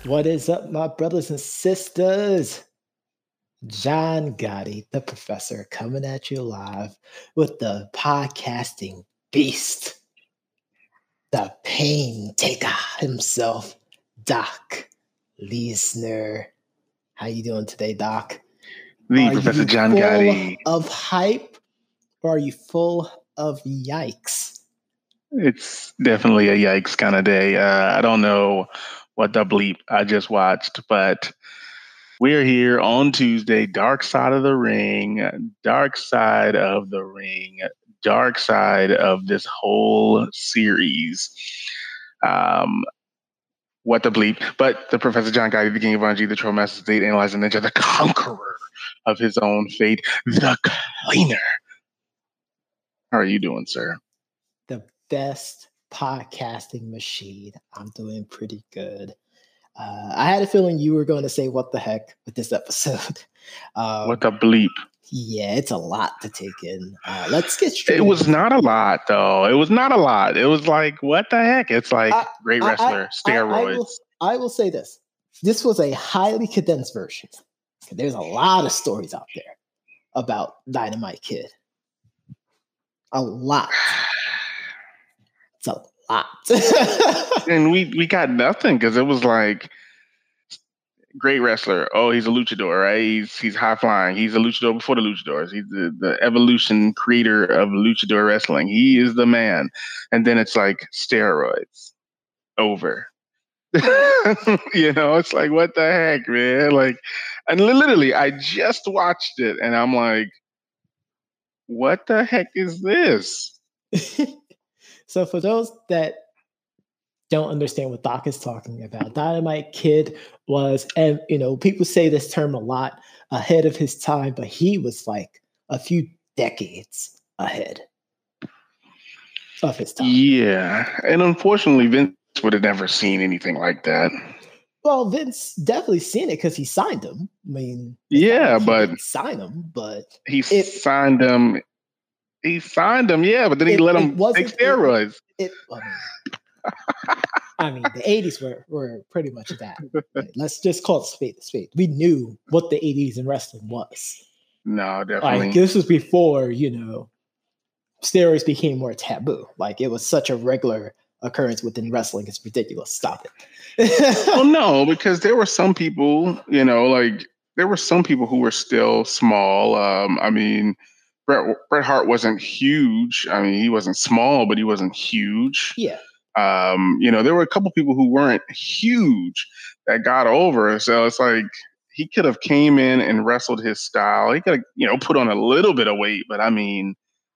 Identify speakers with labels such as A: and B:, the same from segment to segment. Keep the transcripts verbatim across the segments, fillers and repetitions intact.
A: What is up, my brothers and sisters? John Gotti, the professor, coming at you live with the podcasting beast, the pain taker himself, Doc Leesner. How you doing today, Doc?
B: The
A: are
B: Professor
A: you
B: John
A: full
B: Gotti.
A: of hype, or are you full of yikes?
B: It's definitely a yikes kind of day. Uh, I don't know what the bleep I just watched, but we're here on Tuesday, Dark Side of the Ring, Dark Side of the Ring, Dark Side of this whole series. Um, what the bleep? But the Professor John Gotti, the King of Anji, the Troll Master State, Analyzing Ninja, the conqueror of his own fate, the cleaner. How are you doing, sir?
A: The best podcasting machine. I'm doing pretty good. Uh, I had a feeling you were going to say what the heck with this episode. Um,
B: what the bleep?
A: Yeah, it's a lot to take in. Uh, let's get straight.
B: It was not a lot, though. It was not a lot. It was like, what the heck? It's like
A: I,
B: great wrestler,
A: I,
B: steroids.
A: I, I, will, I will say this. This was a highly condensed version. There's a lot of stories out there about Dynamite Kid. A lot. It's a lot.
B: And we, we got nothing because it was like, great wrestler. Oh, he's a luchador, right? He's he's high flying. He's a luchador before the luchadors. He's the, the evolution creator of luchador wrestling. He is the man. And then it's like steroids. Over. You know, it's like, what the heck, man? Like, and literally, I just watched it and I'm like, what the heck is this?
A: So for those that don't understand what Doc is talking about, Dynamite Kid was, and you know, people say this term a lot, ahead of his time, but he was like a few decades ahead of his time.
B: Yeah, and unfortunately, Vince would have never seen anything like that.
A: Well, Vince definitely seen it because he signed him. I mean,
B: yeah,
A: like
B: but
A: he sign him, but
B: he
A: it,
B: signed him. He signed him, yeah, but then he
A: it,
B: let
A: it
B: him take steroids.
A: It, it, I mean, I mean, the eighties were, were pretty much that. Right? Let's just call it spade a spade. We knew what the eighties in wrestling was.
B: No, definitely.
A: Like, this was before, you know, steroids became more taboo. Like, it was such a regular occurrence within wrestling. It's ridiculous. Stop
B: it. Well, no, because there were some people, you know, like, there were some people who were still small. Um, I mean, Bret, Bret Hart wasn't huge. I mean, he wasn't small, but he wasn't huge.
A: Yeah.
B: Um, you know, there were a couple people who weren't huge that got over. So it's like he could have came in and wrestled his style. He could have, you know, put on a little bit of weight, but I mean,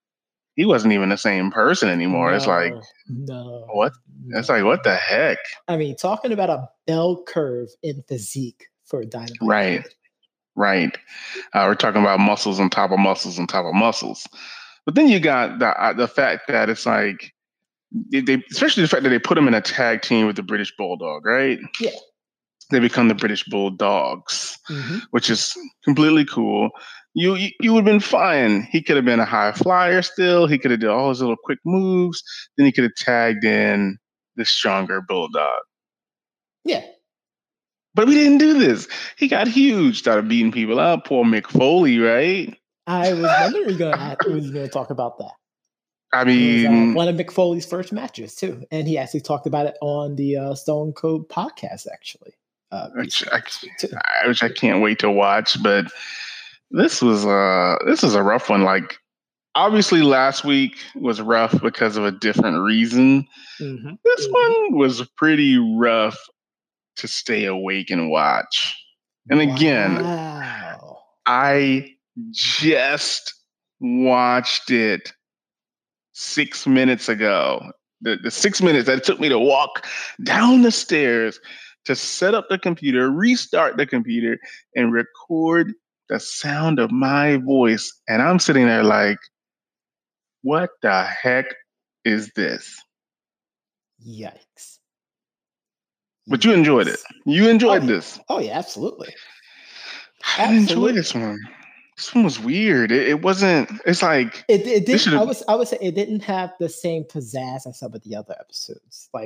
B: he wasn't even the same person anymore.
A: No,
B: it's like,
A: no,
B: what?
A: no.
B: It's like, what the heck?
A: I mean, talking about a bell curve in physique for Dynamite.
B: Right, right. Uh, we're talking about muscles on top of muscles on top of muscles. But then you got the uh, the fact that it's like, They, especially the fact that they put him in a tag team with the British Bulldog, right?
A: Yeah.
B: They become the British Bulldogs,
A: mm-hmm.
B: which is completely cool. You, you you would have been fine. He could have been a high flyer still. He could have did all his little quick moves. Then he could have tagged in the stronger Bulldog.
A: Yeah.
B: But we didn't do this. He got huge, started beating people up. Poor Mick Foley, right?
A: I was wondering you were going to talk about that.
B: I mean,
A: it was, uh, one of Mick Foley's first matches too, and he actually talked about it on the uh, Stone Cold podcast, actually. Uh,
B: which, I, which I can't wait to watch. But this was uh this is a rough one. Like, obviously, last week was rough because of a different reason.
A: Mm-hmm.
B: This
A: mm-hmm.
B: one was pretty rough to stay awake and watch. And again,
A: wow.
B: I just watched it six minutes ago. The, the six minutes that it took me to walk down the stairs to set up the computer, restart the computer, and record the sound of my voice. And I'm sitting there like, what the heck is this?
A: Yikes.
B: But you enjoyed it. You enjoyed
A: oh,
B: this.
A: Oh, yeah, absolutely.
B: I enjoyed this one. This one was weird. It, it wasn't. It's like
A: it. It didn't. I was. I would say it didn't have the same pizzazz as some of the other episodes. Like,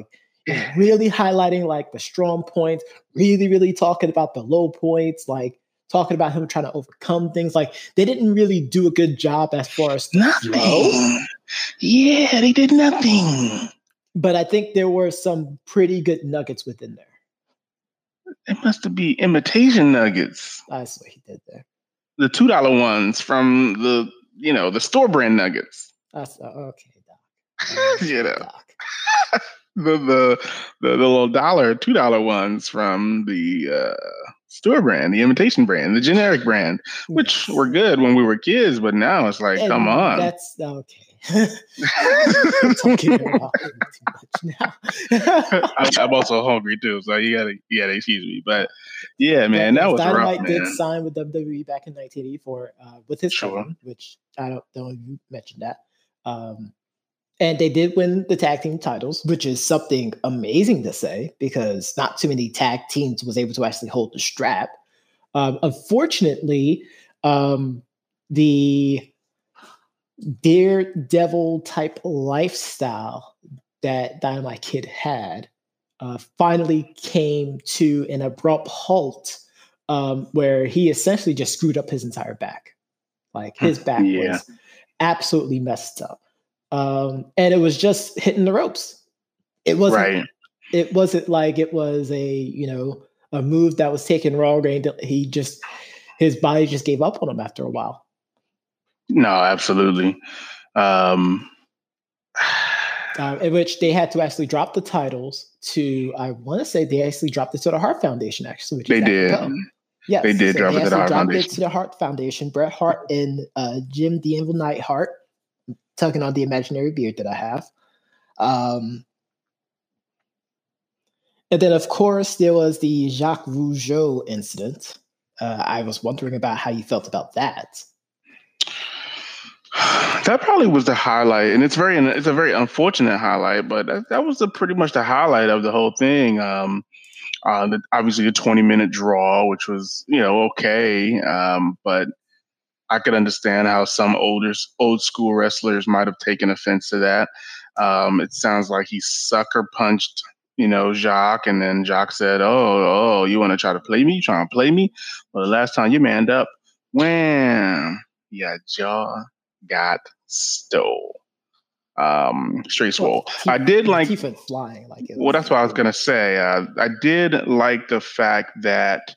A: like really highlighting like the strong points, really, really talking about the low points, like talking about him trying to overcome things. Like they didn't really do a good job as far as the
B: nothing.
A: flow.
B: Yeah, they did nothing.
A: But I think there were some pretty good nuggets within there.
B: It must be imitation nuggets.
A: That's what he did there.
B: The two dollar ones from the you know the store brand nuggets.
A: That's uh, okay, Doc.
B: you know, Doc. the, the the the little dollar, two dollar ones from the uh, store brand, the imitation brand, the generic brand, which yes. were good when we were kids, but now it's like, and come on.
A: That's okay. Talking about it too much now.
B: I, I'm also hungry too, so you gotta, you gotta excuse me. But yeah, man,
A: but
B: that was
A: Dynamite
B: rough,
A: did
B: man.
A: sign with W W E back in nineteen eighty-four uh, with his
B: sure.
A: cousin, which I don't know if you mentioned that. Um, and they did win the tag team titles, which is something amazing to say because not too many tag teams was able to actually hold the strap. Um, unfortunately, um, the daredevil type lifestyle that Dynamite Kid had uh, finally came to an abrupt halt um, where he essentially just screwed up his entire back. Like his back yeah. was absolutely messed up. Um, and it was just hitting the ropes. It wasn't,
B: right.
A: it wasn't like it was a, you know, a move that was taken wrong. And he just, his body just gave up on him after a while.
B: No, absolutely. Um,
A: uh, in which they had to actually drop the titles to, I want to say they actually dropped it to the Hart Foundation, actually. Which
B: they did.
A: Yes,
B: they did
A: so
B: drop
A: they
B: it to the Hart
A: dropped
B: Foundation.
A: It to the Hart Foundation. Bret Hart and uh, Jim the Anvil Knight Hart, tugging on the imaginary beard that I have. Um, and then, of course, there was the Jacques Rougeau incident. Uh, I was wondering about how you felt about that.
B: That probably was the highlight, and it's very it's a very unfortunate highlight, but that, that was the, pretty much the highlight of the whole thing. Um, uh, the, obviously, a twenty minute draw, which was you know okay, um, but I could understand how some older old school wrestlers might have taken offense to that. Um, it sounds like he sucker punched, you know, Jacques, and then Jacques said, "Oh, oh, you want to try to play me? You trying to play me? Well, the last time you manned up, wham, your jaw got stole." Um, straight swole. Well,
A: teeth,
B: I did like
A: teeth went flying. Like it
B: well, that's what I was gonna say. Uh, I did like the fact that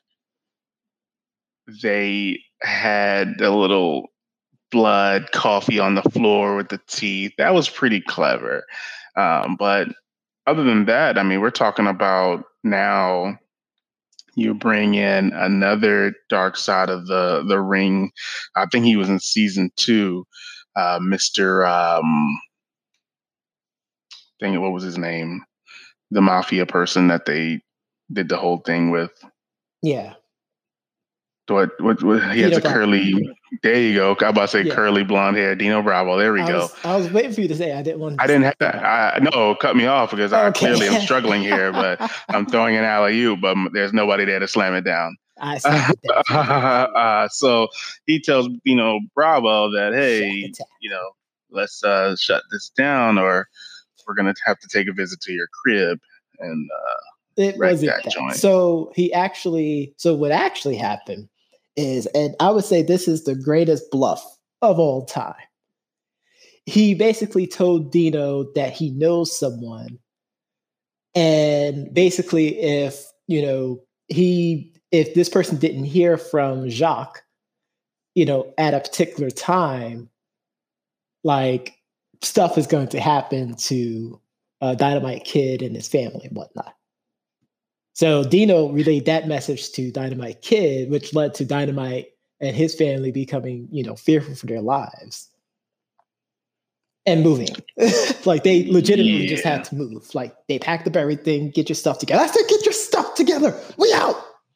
B: they had a little blood coffee on the floor with the teeth. That was pretty clever. Um, but other than that, I mean, we're talking about now you bring in another dark side of the, the ring. I think he was in season two, uh, Mister Um, dang it, what was his name? The mafia person that they did the whole thing with.
A: Yeah.
B: What, what, what he has
A: Dino
B: a
A: Bravo.
B: curly, there you go. I was about to say
A: Yeah.
B: curly blonde hair. Dino Bravo. There we
A: I
B: go.
A: Was, I was waiting for you to say I didn't want to
B: I didn't have to. I, no, cut me off because I
A: Okay.
B: clearly am struggling here, but I'm throwing an alley-oop, but there's nobody there to slam it down.
A: I slammed it down.
B: uh, so he tells, you know, Bravo that, hey, you know, let's uh, shut this down or we're going to have to take a visit to your crib and uh,
A: it wasn't that, that. Joint. So he actually, so what actually happened is, and I would say this is the greatest bluff of all time. He basically told Dino that he knows someone. And basically, if, you know, he, if this person didn't hear from Jacques, you know, at a particular time, like stuff is going to happen to uh, Dynamite Kid and his family and whatnot. So Dino relayed that message to Dynamite Kid, which led to Dynamite and his family becoming, you know, fearful for their lives and moving. Like they legitimately yeah. just had to move. Like they packed up everything, get your stuff together. I said, get your stuff together. We out.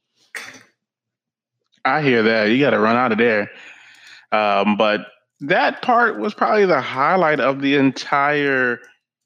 B: I hear that. You got to run out of there. Um, but that part was probably the highlight of the entire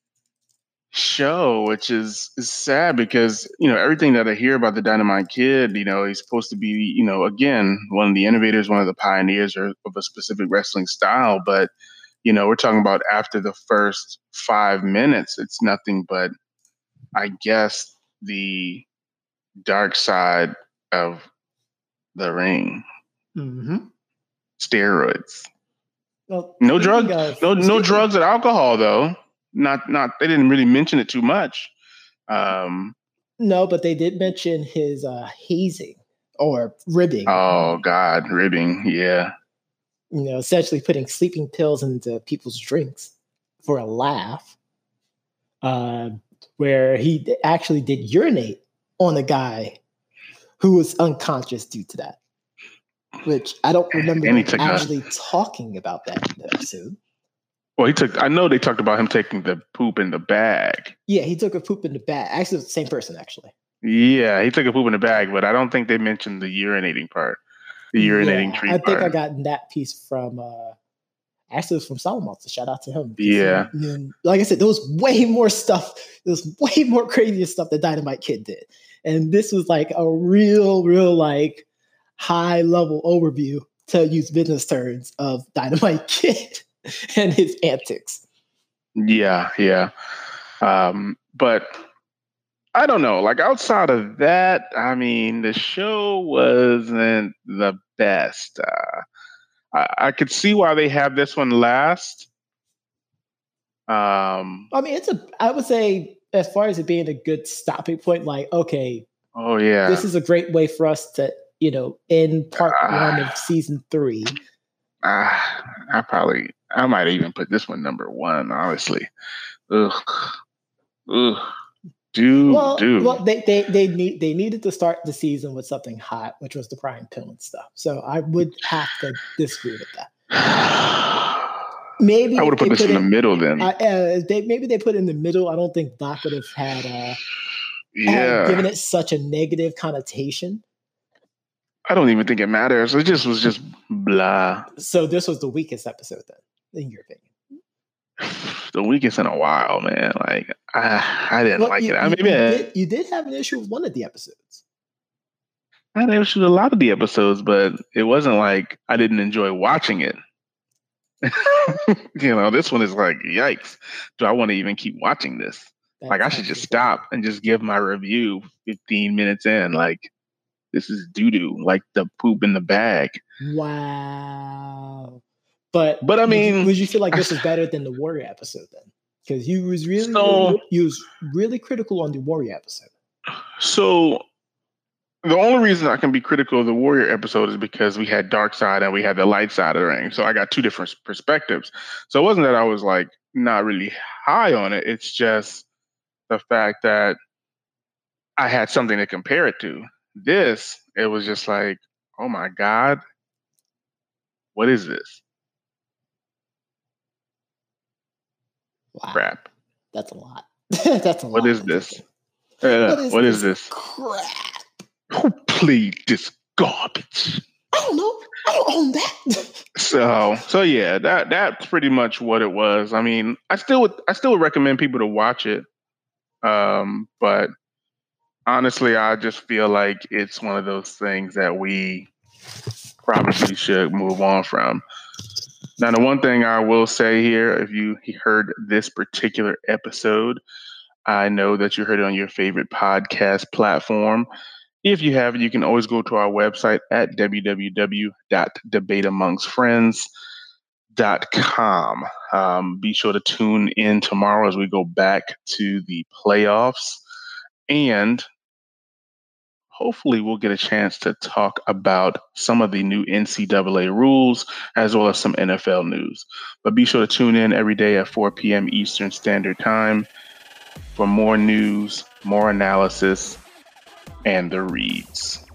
B: show, which is, is sad because, you know, everything that I hear about the Dynamite Kid, you know, he's supposed to be, you know, again, one of the innovators, one of the pioneers of a specific wrestling style. But, you know, we're talking about after the first five minutes, it's nothing but I guess, the dark side of the ring.
A: Mm-hmm.
B: Steroids.
A: Well,
B: no
A: speaking
B: drugs.
A: of
B: No no
A: speaking,
B: drugs and alcohol though. Not not. They didn't really mention it too much. Um,
A: no, but they did mention his uh, hazing or ribbing.
B: oh God, ribbing. Yeah.
A: You know, essentially putting sleeping pills into people's drinks for a laugh. Uh, where he d- actually did urinate on a guy who was unconscious due to that. Which I don't remember
B: And he
A: them
B: took a-
A: actually talking about that in the episode.
B: Well, he took. I know they talked about him taking the poop in the bag.
A: Yeah, he took a poop in the bag. Actually, it's the same person, actually.
B: Yeah, he took a poop in the bag, but I don't think they mentioned the urinating part. The urinating
A: Yeah,
B: tree
A: I think
B: part.
A: I got that piece from uh actually it was from Solomon. So shout out to him. 'cause
B: Yeah.
A: he knew- like I said, there was way more stuff. There was way more crazier stuff that Dynamite Kid did. And this was like a real, real like high level overview, to use business terms, of Dynamite Kid and his antics.
B: Yeah, yeah. Um, but I don't know. Like outside of that, I mean, the show wasn't the best. Uh, I, I could see why they have this one last. Um,
A: I mean, it's a I would say, as far as it being a good stopping point, like, okay,
B: oh yeah,
A: this is a great way for us to, you know, end part
B: Ah.
A: one of season three.
B: uh, I probably I might even put this one number one. Honestly, ugh, ugh, dude,
A: Well,
B: dude.
A: well, they they they need they needed to start the season with something hot, which was the Brian Pillman stuff. So I would have to disagree with that. Maybe
B: I would have
A: if
B: put
A: they
B: this in the
A: it-
B: middle then.
A: I, uh, they maybe they put it in the middle. I don't think Doc would have had uh, had
B: yeah,
A: given it such a negative connotation.
B: I don't even think it matters. It just was just blah.
A: So this was the weakest episode, then, in your opinion.
B: The weakest in a while, man. Like I, I didn't
A: Well,
B: like
A: you,
B: it. I
A: you-
B: mean,
A: you
B: yeah,
A: did, you did have an issue with one of the episodes.
B: I had issues with a lot of the episodes, but it wasn't like I didn't enjoy watching it. You know, this one is like, yikes. Do I want to even keep watching this? Like, I
A: That's
B: should just
A: actually-
B: stop and just give my review fifteen minutes in. Like, this is doo doo, like the poop in the bag.
A: Wow. But
B: But I
A: would you-
B: mean,
A: would you feel like this was better than the Warrior episode then? Because you was really,
B: So-
A: really you was really critical on the Warrior episode.
B: So the only reason I can be critical of the Warrior episode is because we had Dark Side and we had the light side of the ring. So I got two different perspectives. So it wasn't that I was like not really high on it. It's just the fact that I had something to compare it to. This, it was just like, oh my God, what is this
A: Wow,
B: crap?
A: that's a lot. That's a lot.
B: What is
A: to
B: this?
A: take in.
B: Uh,
A: What is
B: what is
A: this
B: this?
A: crap?
B: Who played this garbage?
A: I don't know. I don't own that.
B: So, so yeah, that that's pretty much what it was. I mean, I still would I still would recommend people to watch it. Um, but honestly, I just feel like it's one of those things that we probably should move on from. Now, the one thing I will say here, if you heard this particular episode, I know that you heard it on your favorite podcast platform. If you haven't, you can always go to our website at w w w dot debate amongst friends dot com. Um, be sure to tune in tomorrow as we go back to the playoffs. And hopefully we'll get a chance to talk about some of the new N C double A rules as well as some N F L news. But be sure to tune in every day at four p.m. Eastern Standard Time for more news, more analysis, and the reads.